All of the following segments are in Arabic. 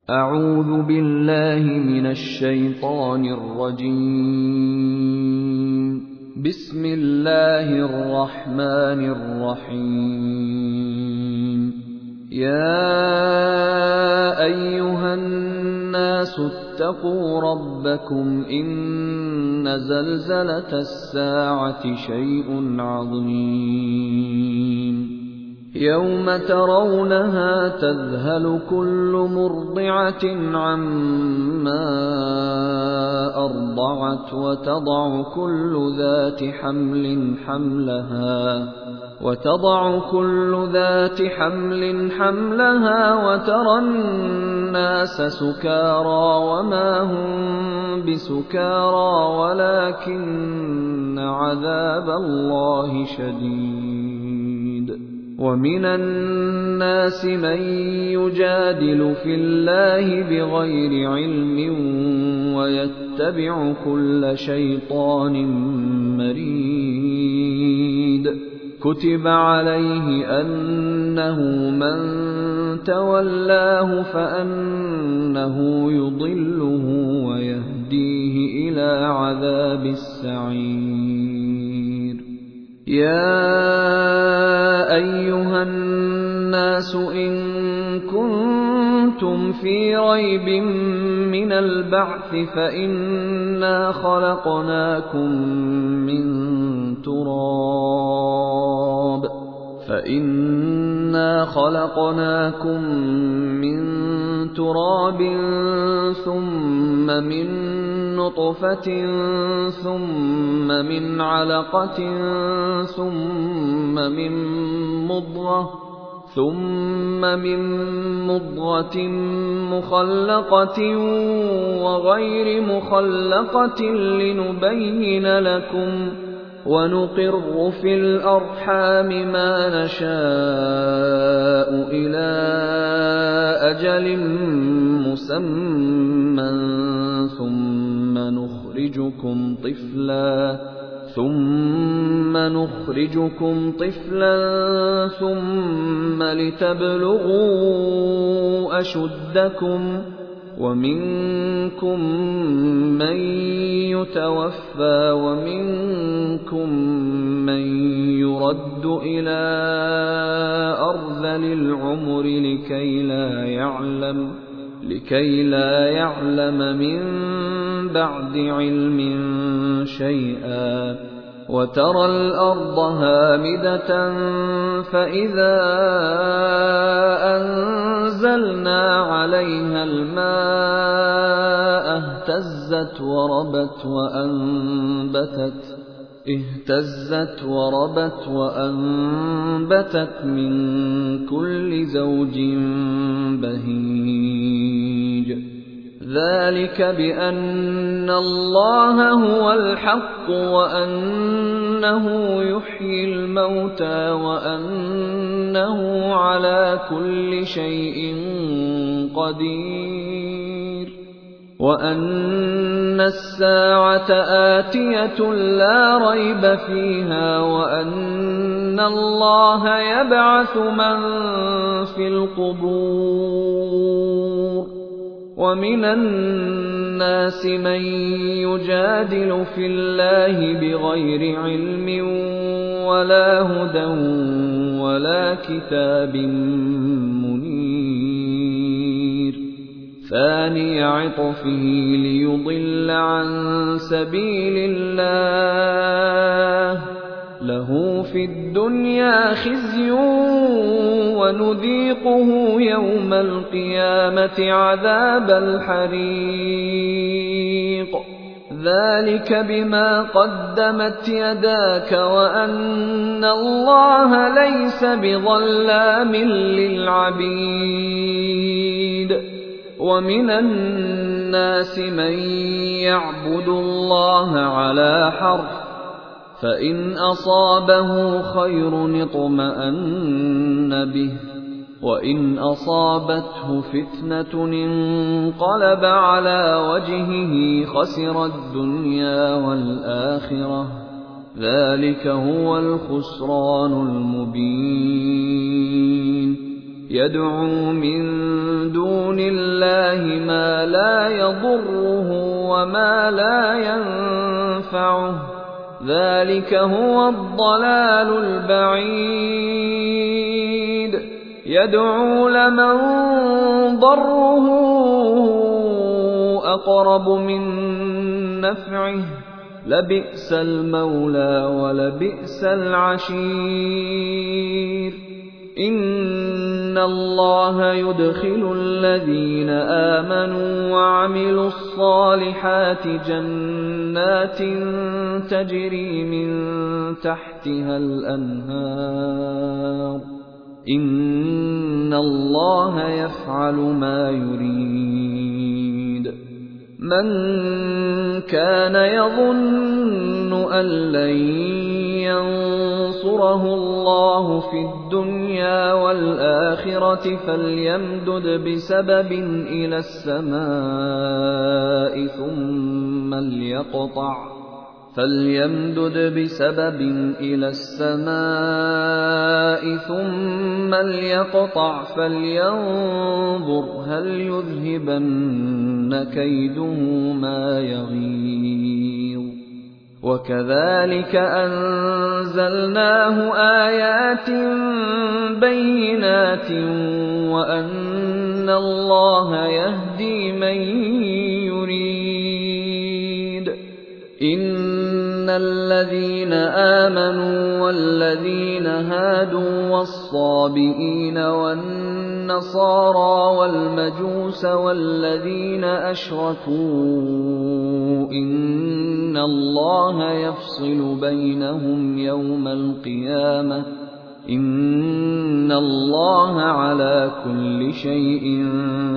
أعوذ بالله من الشيطان الرجيم. بسم الله الرحمن الرحيم. يا أيها الناس اتقوا ربكم إن زلزلة الساعة شيء عظيم يوم ترونها تذهل كل مرضعة عما أرضعت وتضع كل ذات حمل حملها وترى الناس سكارى وما هم بسكارى ولكن عذاب الله شديد. ومن الناس من يجادل في الله بغير علم ويتبع كل شيطان مريد. كتب عليه أنه من تولاه فأنه يضله ويهديه إلى عذاب السعير. يا أيها الناس إن كنتم في ريب من البعث فإنا خلقناكم من تراب ثم من نطفة ثم من علقة ثم من مضغة مخلقة وغير مخلقة لنبين لكم ونقر في الأرحام ما نشاء إلى أجل مسمى ثم نخرجكم طفلا ثم لتبلغوا أشدكم ومنكم من يتوفى ومنكم من يرد إلى أرذل العمر لكي لا يعلم من بعد علم شيئا. وترى الأرض هامدة فإذا أنزلنا عليها الماء اهتزت وربت من كل زوج بهيج. ذلك بأن الله هو الحق وأنه يحيي الموتى وأنه على كل شيء قدير وأن الساعة آتية لا ريب فيها وأن الله يبعث من في القبور. ومن الناس من يجادل في الله بغير علم ولا هدى ولا كتاب منير. ثاني عطفه ليضل عن سبيل الله له في الدنيا خزي ونذيقه يوم القيامة عذاب الحريق. ذلك بما قدمت يداك وأن الله ليس بظلام للعبيد. ومن الناس من يعبد الله على حرف فإن أصابه خير اطمأن به وإن أصابته فتنة انقلب على وجهه خسر الدنيا والآخرة ذلك هو الخسران المبين. يدعو من دون الله اللَّهِ مَا لَا يَضُرُّهُ وَمَا لَا يَنفَعُهُ ۚ ذَلِكَ هُوَ الضَّلَالُ الْبَعِيدُ يَدْعُو لَمَن ضَرُّهُ أَقْرَبُ مِن نَّفْعِهِ ۚ لَبِئْسَ الْمَوْلَىٰ وَلَبِئْسَ الْعَشِيرُ إِنَّ اللَّهَ يُدْخِلُ الَّذِينَ آمَنُوا وَعَمِلُوا الصَّالِحَاتِ جَنَّاتٍ تَجْرِي مِن تَحْتِهَا الْأَنْهَارُ ۚ إِنَّ اللَّهَ يَفْعَلُ مَا يُرِيدُ مَن كَانَ يَظُنُّ أَن لَّن يَنصُرَهُ اللَّهُ فِي الدُّنْيَا وَالْآخِرَةِ فَلْيَمْدُدْ بِسَبَبٍ إِلَى السَّمَاءِ ثُمَّ لْيَقْطَعْ فَلْيَنظُرْ هَلْ يُذْهِبَنَّ كَيْدُهُ مَا يَغِيظُ وَكَذَٰلِكَ أَنزَلْنَاهُ آيَاتٍ بَيِّنَاتٍ وَأَنَّ اللَّهَ يَهْدِي مَن يُرِيدُ إِنَّ الَّذِينَ آمَنُوا وَالَّذِينَ هَادُوا وَالصَّابِئِينَ وَالنَّصَارَىٰ وَالْمَجُوسَ وَالَّذِينَ أَشْرَكُوا إِنَّ اللَّهَ يَفْصِلُ بَيْنَهُمْ يَوْمَ الْقِيَامَةِ ۚ إِنَّ اللَّهَ عَلَىٰ كُلِّ شَيْءٍ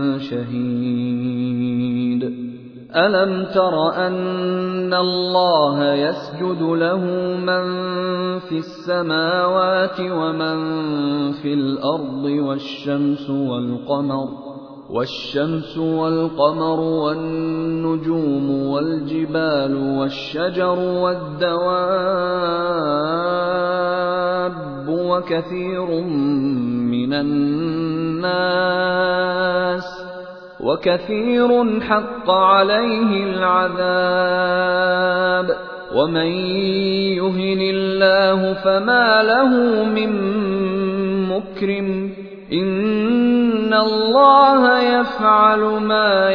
شَهِيدٌ أَلَمْ تَرَ أَنَّ اللَّهَ يَسْجُدُ لَهُ مَن فِي السَّمَاوَاتِ وَمَن فِي الْأَرْضِ وَالشَّمْسُ وَالْقَمَرُ وَالنُّجُومُ وَالْجِبَالُ وَالشَّجَرُ وَالدَّوَابُّ وَكَثِيرٌ حَقَّ عَلَيْهِ الْعَذَابُ وَمَن يُهِنِ اللَّهُ فَمَا لَهُ مِن مُّكْرِمٍ إِنَّ اللَّهَ يَفْعَلُ مَا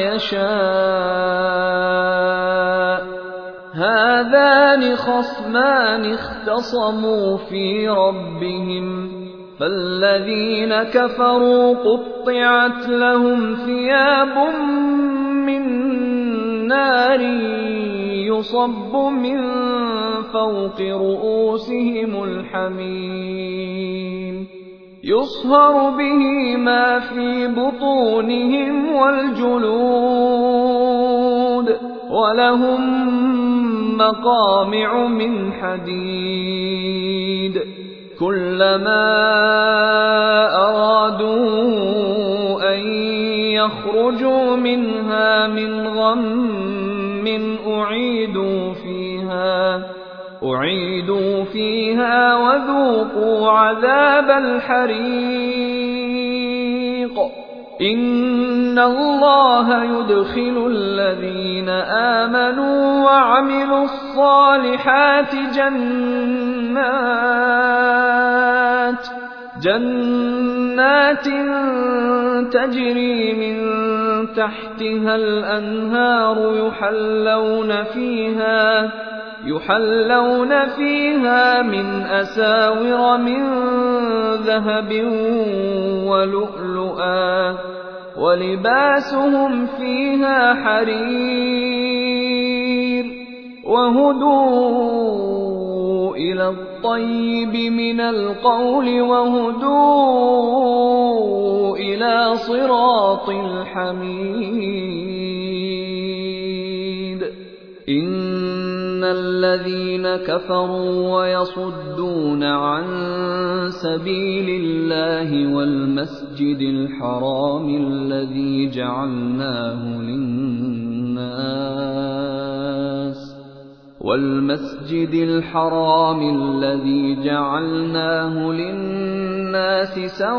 يَشَاءُ هَٰذَانِ خَصْمَانِ اخْتَصَمُوا فِي رَبِّهِمْ فَالَّذِينَ كَفَرُوا قُطِّعَتْ لَهُمْ ثِيَابٌ مِّن نَّارٍ يُصَبُّ مِن فَوْقِ رُءُوسِهِمُ الْحَمِيمُ يُصْهَرُ بِهِ مَا فِي بُطُونِهِمْ وَالْجُلُودُ وَلَهُم مَّقَامِعُ مِنْ حَدِيدٍ كُلَّمَا أَرَادُوا أَن يَخْرُجُوا مِنْهَا مِنْ غَمٍّ أُعِيدُوا فِيهَا وَذُوقُوا عَذَابَ الْحَرِيقِ إِنَّ اللَّهَ يُدْخِلُ الَّذِينَ آمَنُوا وَعَمِلُوا الصَّالِحَاتِ جَنَّاتٍ تَجْرِي مِن تَحْتِهَا الْأَنْهَارُ يُحَلَّوْنَ فِيهَا مِنْ أَسَاوِرَ مِن ذَهَبٍ وَلُؤْلُؤًا وَلِبَاسُهُمْ فِيهَا حَرِيرٌ وَهُدُوا إِلَى الطَّيِّبِ مِنَ الْقَوْلِ وَهُدُوا إِلَىٰ صِرَاطِ الْحَمِيدِ إِنَّ الَّذِينَ كَفَرُوا وَيَصُدُّونَ عَن سَبِيلِ اللَّهِ والمسجد الحرام الذي جعلناه للناس النَّاسِ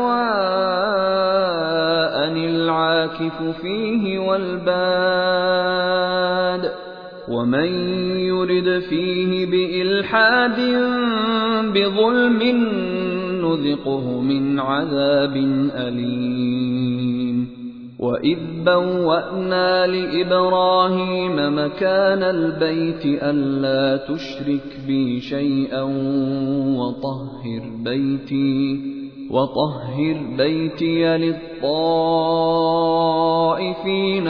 سَوَاءً الْعَاكِفُ فِيهِ وَالْبَادِ ۚ وَمَن يُرِدْ فِيهِ بِإِلْحَادٍ بِظُلْمٍ نُّذِقْهُ مِنْ عَذَابٍ أَلِيمٍ. وَإِذْ بَوَّأْنَا لِإِبْرَاهِيمَ مَكَانَ الْبَيْتِ أَلَّا تُشْرِكْ بِي شَيْئًا وَطَهِّرْ بَيْتِيَ لِلطَّائِفِينَ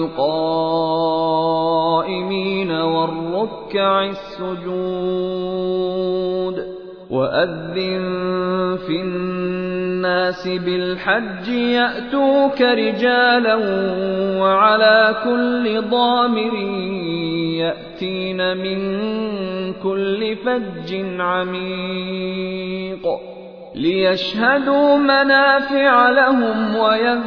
وَالْقَائِمِينَ وَالرُّكَّعِ السُّجُودِ. وَأَذِّن فِي النَّاسِ بِالْحَجِّ يَأْتُوكَ رِجَالًا وَعَلَىٰ كُلِّ ضَامِرٍ يَأْتِينَ مِن كُلِّ فَجٍّ عَمِيقٍ لِيَشْهَدُوا مَنَافِعَ لَهُمْ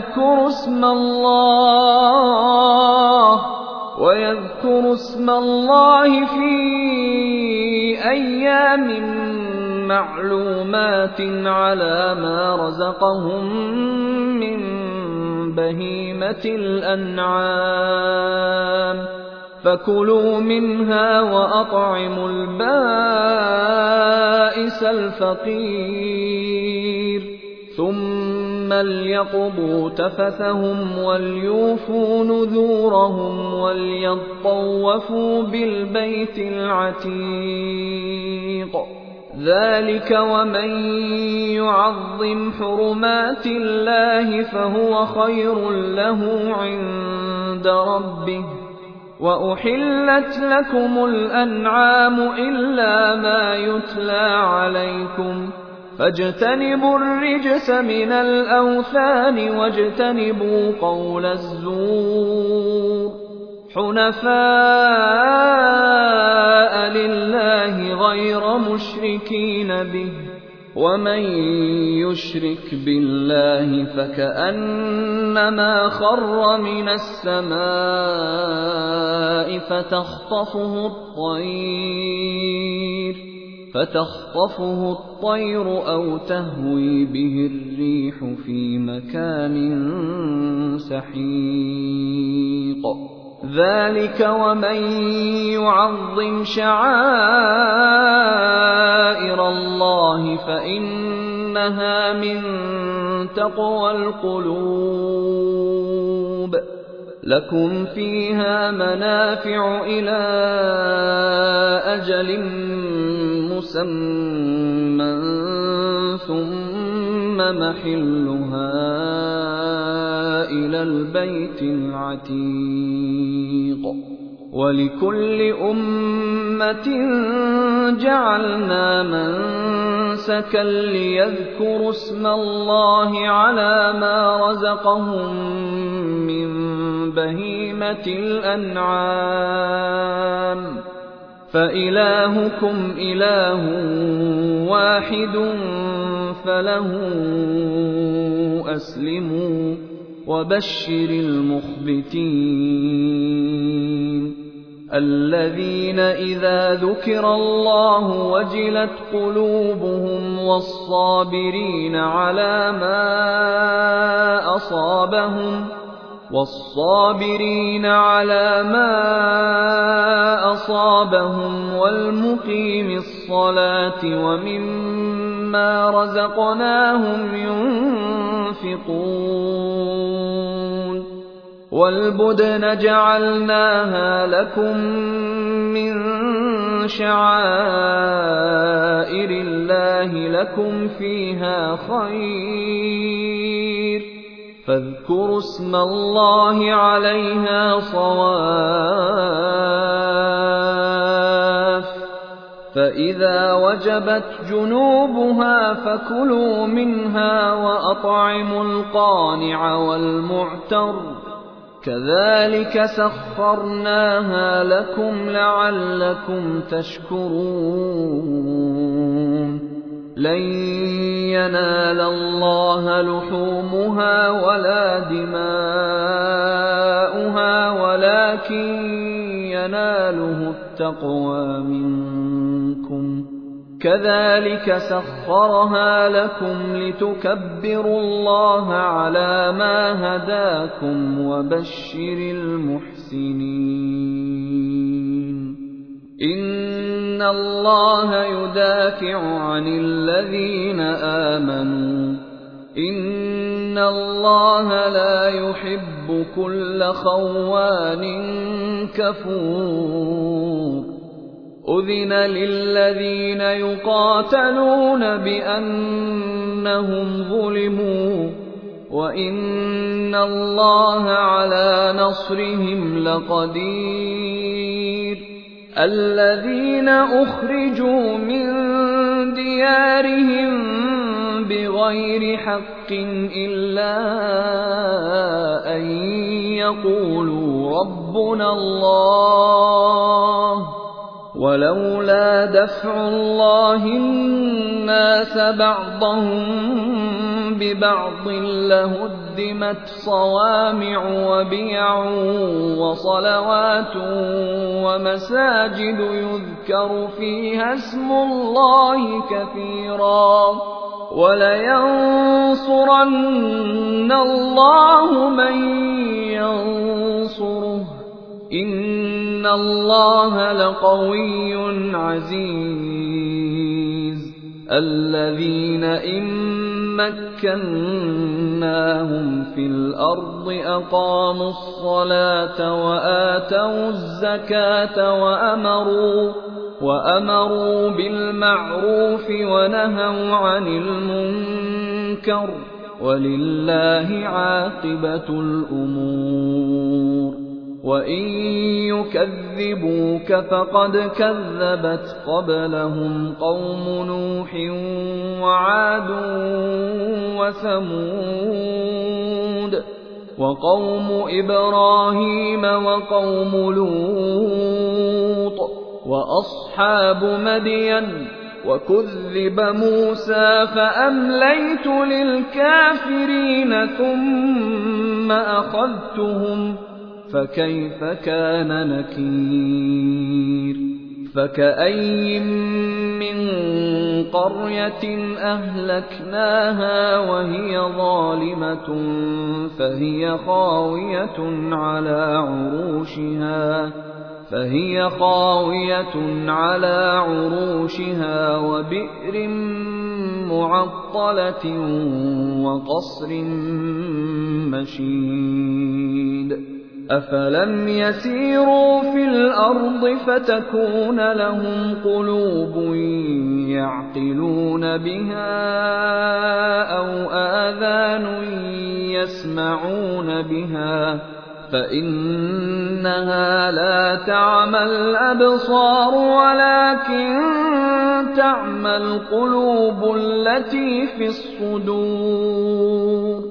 وَيَذْكُرُوا اسْمَ اللَّهِ فِي أَيَّامٍ مَّعْلُومَاتٍ عَلَىٰ مَا رَزَقَهُم مِّن بَهِيمَةِ الْأَنْعَامِ ۖ فَكُلُوا مِنْهَا وَأَطْعِمُوا الْبَائِسَ الْفَقِيرَ ثُمَّ لْيَقْضُوا تَفَثَهُمْ وَلْيُوفُوا نُذُورَهُمْ وَلْيَطَّوَّفُوا بِالْبَيْتِ الْعَتِيقِ. ذَلِكَ وَمَن يُعَظِّمْ حُرُمَاتِ اللَّهِ فَهُوَ خَيْرٌ لَّهُ عِندَ رَبِّهِ. وَأُحِلَّتْ لَكُمُ الْأَنْعَامُ إِلَّا مَا يُتْلَىٰ عَلَيْكُمْ، فَاجْتَنِبُوا الرِّجْسَ مِنَ الْأَوْثَانِ وَاجْتَنِبُوا قَوْلَ الزُّورِ حُنَفَاءَ لِلَّهِ غَيْرَ مُشْرِكِينَ بِهِ ۚ وَمَن يُشْرِكْ بِاللَّهِ فَكَأَنَّمَا خَرَّ مِنَ السَّمَاءِ فَتَخْطَفُهُ الطَّيْرُ أَوْ تَهْوِي بِهِ الرِّيحُ فِي مَكَانٍ سَحِيقٍ. ذَلِكَ وَمَن يُعَظِّمْ شَعَائِرَ اللَّهِ فَإِنَّهَا مِن تَقْوَى الْقُلُوبِ. لَكُمْ فِيهَا مَنَافِعُ إِلَىٰ أَجَلٍ مُّسَمًّى ثُمَّ مَحِلُّهَا إِلَى الْبَيْتِ الْعَتِيقِ. وَلِكُلِّ أُمَّةٍ جَعَلْنَا مَنسَكًا لِّيَذْكُرُوا اسْمَ اللَّهِ عَلَىٰ مَا رَزَقَهُم مِّن بَهِيمَةِ الْأَنْعَامِ ۖ فَإِلَٰهُكُمْ إِلَٰهٌ وَاحِدٌ فَلَهُ أَسْلِمُوا وَبَشِّرِ الْمُخْبِتِينَ الَّذِينَ إِذَا ذُكِرَ اللَّهُ وَجِلَتْ قُلُوبُهُمْ وَالصَّابِرِينَ عَلَىٰ مَا أَصَابَهُمْ وَالْمُقِيمِ الصَّلَاةِ وَمِمَّا رَزَقْنَاهُمْ يُنفِقُونَ وَالْبُدْنَ جَعَلْنَاهَا لَكُم مِّن شَعَائِرِ اللَّهِ لَكُمْ فِيهَا خَيْرٌ، فاذكروا اسم الله عليها صواف، فإذا وجبت جنوبها فكلوا منها وأطعموا القانع والمعتر، كذلك سخرناها لكم لعلكم تشكرون. لن ينال الله لحومها ولا دماؤها ولكن يناله التقوى منكم، كَذَٰلِكَ سَخَّرَهَا لَكُمْ لِتُكَبِّرُوا اللَّهَ عَلَىٰ مَا هَدَاكُمْ ۗ وَبَشِّرِ الْمُحْسِنِينَ. إِنَّ اللَّهَ يُدَافِعُ عَنِ الَّذِينَ آمَنُوا ۗ إِنَّ اللَّهَ لَا يُحِبُّ كُلَّ خَوَّانٍ كَفُورٍ. أُذِنَ لِلَّذِينَ يُقَاتَلُونَ بِأَنَّهُمْ ظُلِمُوا ۚ وَإِنَّ اللَّهَ عَلَىٰ نَصْرِهِمْ لَقَدِيرٌ. الَّذِينَ أُخْرِجُوا مِن دِيَارِهِم بِغَيْرِ حَقٍّ إِلَّا أَن يَقُولُوا رَبُّنَا اللَّهُ ۗ وَلَوْلَا دَفْعُ اللَّهِ النَّاسَ بَعْضَهُم بِبَعْضٍ لَّهُدِّمَتْ صَوَامِعُ وَبِيَعٌ وَصَلَوَاتٌ وَمَسَاجِدُ يُذْكَرُ فِيهَا اسْمُ اللَّهِ كَثِيرًا ۗ وَلَيَنصُرَنَّ اللَّهُ مَن يَنصُرُهُ ۗ إِنَّ اللَّهَ لَقَوِيٌّ عَزِيزٌ. الَّذِينَ إِن مَّكَّنَّاهُمْ فِي الْأَرْضِ أَقَامُوا الصَّلَاةَ وَآتَوُا الزَّكَاةَ وَأَمَرُوا بِالْمَعْرُوفِ وَنَهَوْا عَنِ الْمُنكَرِ ۗ وَلِلَّهِ عَاقِبَةُ الْأُمُورِ. وَإِن يُكَذِّبُوكَ فَقَدْ كَذَّبَتْ قَبْلَهُمْ قَوْمُ نُوحٍ وَعَادٌ وَثَمُودُ وَقَوْمُ إِبْرَاهِيمَ وَقَوْمُ لُوطٍ وَأَصْحَابُ مَدْيَنَ. وَكُذِّبَ مُوسَىٰ فَأَمْلَيْتُ لِلْكَافِرِينَ ثُمَّ أَخَذْتُهُمْ ۖ فَكَيْفَ كَانَ نَكِيرِ. فَكَأَيِّن مِّن قَرْيَةٍ أَهْلَكْنَاهَا وَهِيَ ظَالِمَةٌ فهي خاوية على عروشها وبئر معطلة وقصر مشيد. أفلم يسيروا في الأرض فتكون لهم قلوب يعقلون بها أو آذان يسمعون بها فإنها لا تعمى الأبصار ولكن تعمى القلوب التي في الصدور.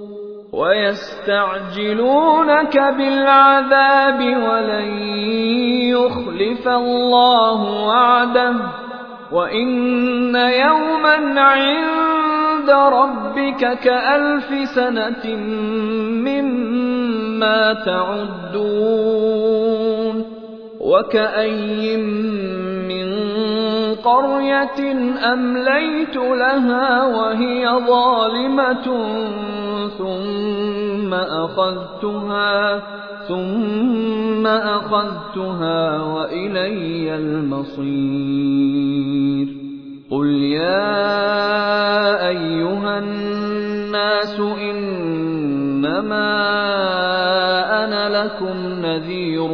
ويستعجلونك بالعذاب ولن يخلف الله وعده وإن يوما عند ربك كألف سنة مما تعدون. وكأين من قرية أمليت لها وهي ظالمة ثم أخذتها وإلي المصير. قل يا أيها الناس إنما أنا لكم نذير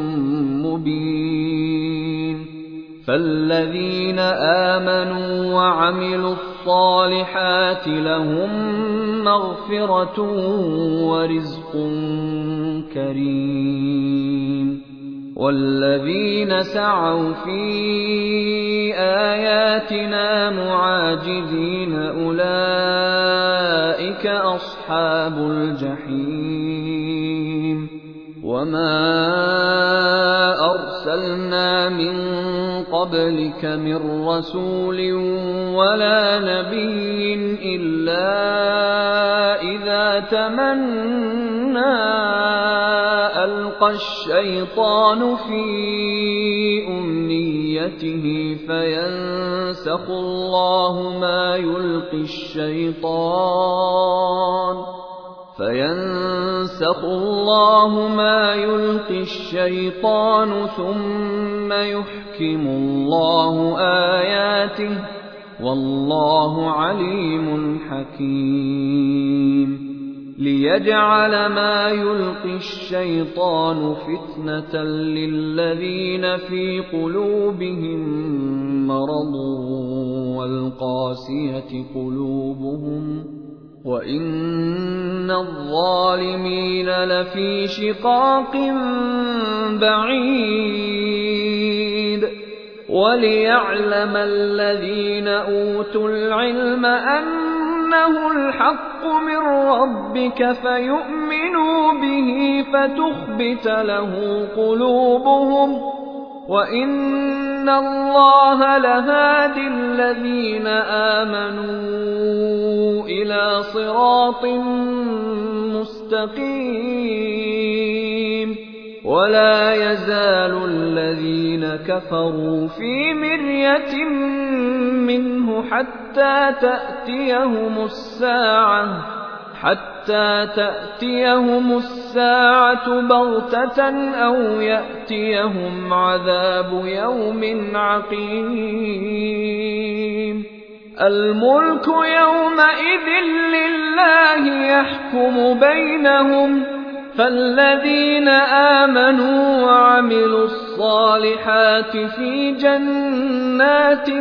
مبين. فالذين آمنوا وعملوا الصالحات لهم مغفرة ورزق كريم. والذين سعوا في آياتنا معاجزين أولئك أصحاب الجحيم. وما أرسلنا من قبلك من رسول ولا نبي إلا إذا تمنى ألقى يلقى الشيطان في أمنيته فينسخ الله ما يلقي الشيطان ثم يحكم الله آياته والله عليم حكيم ليجعل ما يلقي الشيطان فتنة للذين في قلوبهم مرض والقاسية قلوبهم وإن الظالمين لفي شقاق بعيد وليعلم الذين أوتوا العلم أنه الحق من ربك فيؤمنوا به فتخبت له قلوبهم وإن الله لهادي الذين آمنوا إلى صراط مستقيم ولا يزال الذين كفروا في مرية منه حتى تأتيهم الساعة بغتة أو يأتيهم عذاب يوم عقيم الملك يومئذ لله يحكم بينهم فالذين آمنوا وعملوا الصالحات في جنات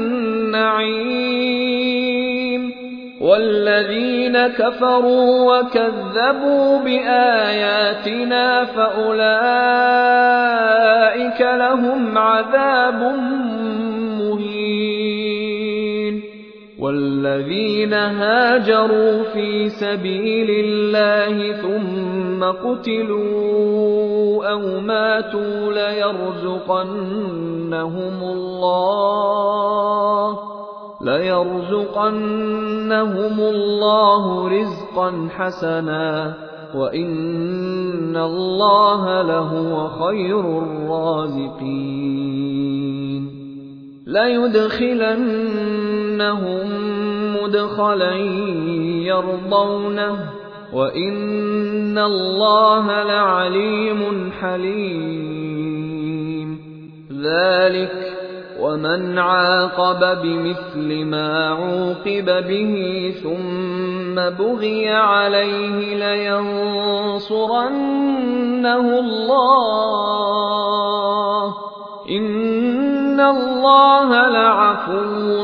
النعيم والذين كفروا وكذبوا بآياتنا فأولئك لهم عذاب مهين والذين هاجروا في سبيل الله ثم قتلوا أو ماتوا ليرزقنهم الله رزقا حسنا وإن الله لهو خير الرازقين ليدخلنهم مدخلا يرضونه وإن الله لعليم حليم ذلك ومن عاقب بمثل ما عوقب به ثم بغي عليه لينصرنه الله إن الله لعفو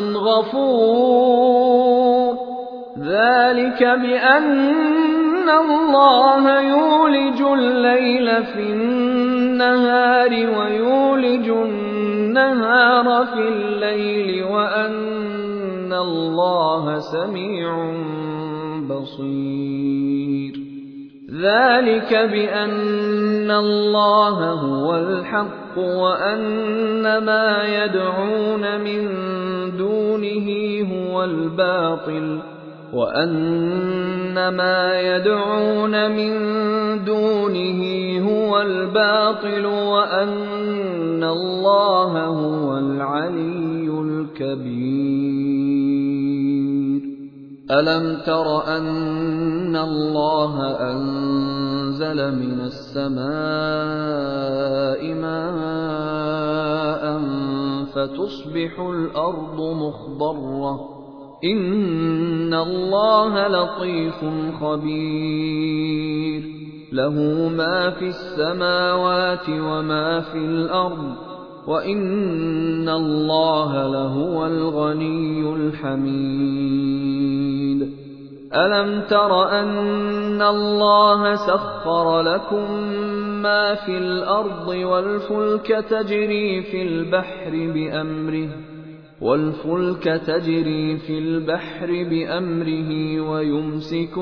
غفور ذلك بأن الله يولج الليل في النهار ويولج النهار في الليل وأن الله سميع بصير ذلك بأن الله هو الحق وأن ما يدعون من دونه هو الباطل وأن ما يدعون من دونه هو الباطل وأن الله هو العلي الكبير ألم تر أن الله أنزل من السماء ماء فتصبح الأرض مخضرة إن الله لطيف خبير له ما في السماوات وما في الأرض وإن الله لهو الغني الحميد ألم تر أن الله سخر لكم ما في الأرض والفلك تجري في البحر بأمره ويمسك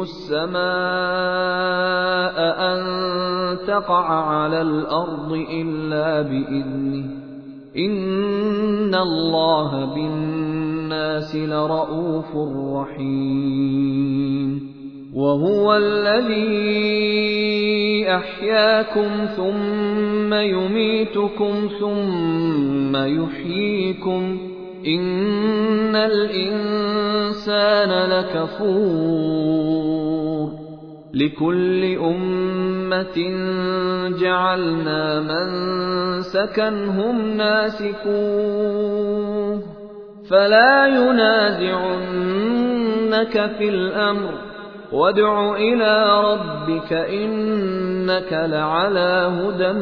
السماء أن تقع على الأرض إلا بإذنه إن الله بالناس لرءوف رحيم وهو الذي أحياكم ثم يميتكم ثم يحييكم إن الإنسان لكفور لكل أمة جعلنا منسكا هم ناسكوه فلا ينازعنك في الأمر وادع إلى ربك إنك لعلى هدى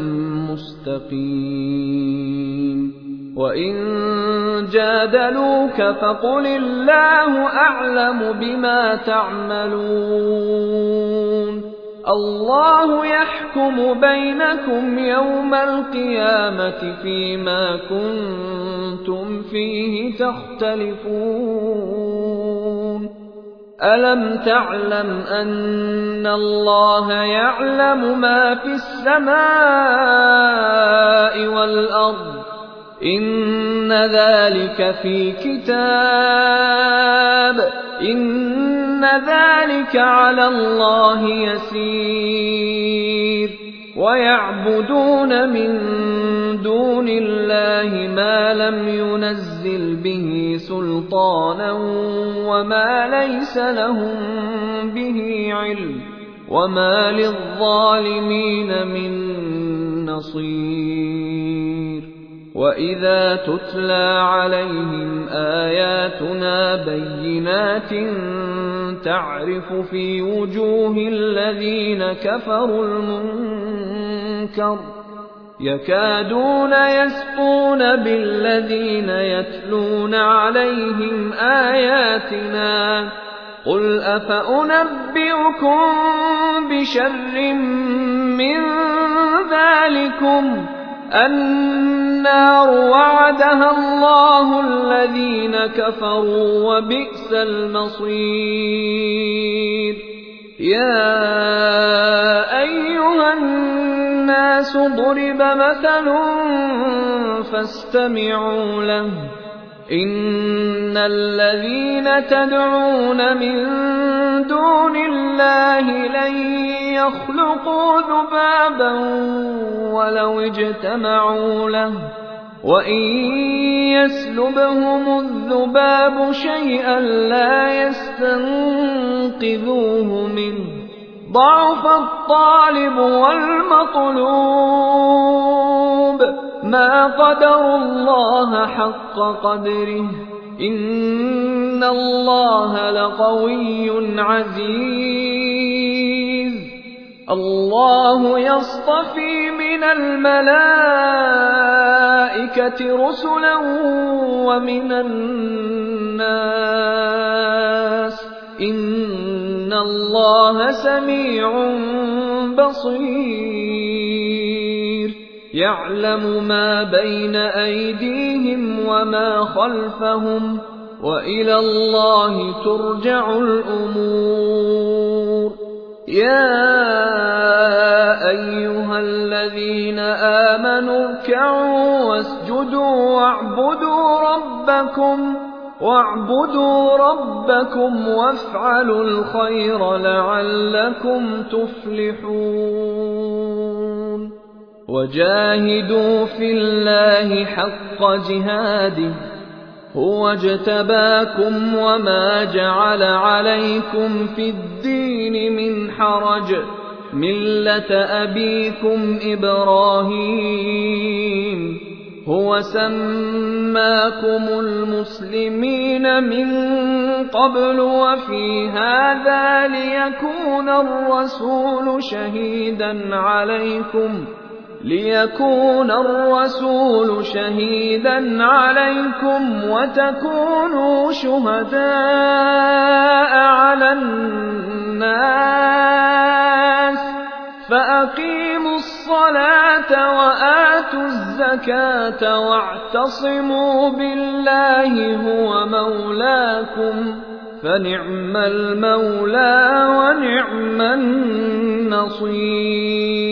مستقيم وإن جادلوك فقل الله أعلم بما تعملون الله يحكم بينكم يوم القيامة فيما كنتم فيه تختلفون ألم تعلم أن الله يعلم ما في السماء والأرض إن ذلك في كتاب إن ذلك على الله يسير ويعبدون من دون الله ما لم ينزل به سلطانا وما ليس لهم به علم وما للظالمين من نصير وإذا تتلى عليهم آياتنا بينات تعرف في وجوه الذين كفروا المنكر يكادون يسقون بالذين يتلون عليهم آياتنا قل أفأنبئكم بشر من ذلكم النار وعدها الله الذين كفروا وبئس المصير يا أيها الناس ضرب مثل فاستمعوا له إن الذين تدعون من دون الله لن يخلقوا ذبابا ولو اجتمعوا له وإن يسلبهم الذباب شيئا لا يستنقذوه منه ضعف الطالب والمطلوب ما قدروا الله حق قدره إن الله لقوي عزيز الله يصطفي من الملائكة رسلا ومن الناس إن الله سميع بصير يعلم ما بين أيديهم وما خلفهم وإلى الله ترجع الأمور يا أيها الذين آمنوا اركعوا واسجدوا واعبدوا ربكم وافعلوا الخير لعلكم تفلحون وجاهدوا في الله حق جهاده هو اجتباكم وما جعل عليكم في الدين من حرج ملة أبيكم إبراهيم هو سماكم المسلمين من قبل وفي هذا ليكون الرسول شهيدا عليكم وتكونوا شهداء على الناس فأقيموا الصلاة وآتوا الزكاة واعتصموا بالله هو مولاكم فنعم المولى ونعم النصير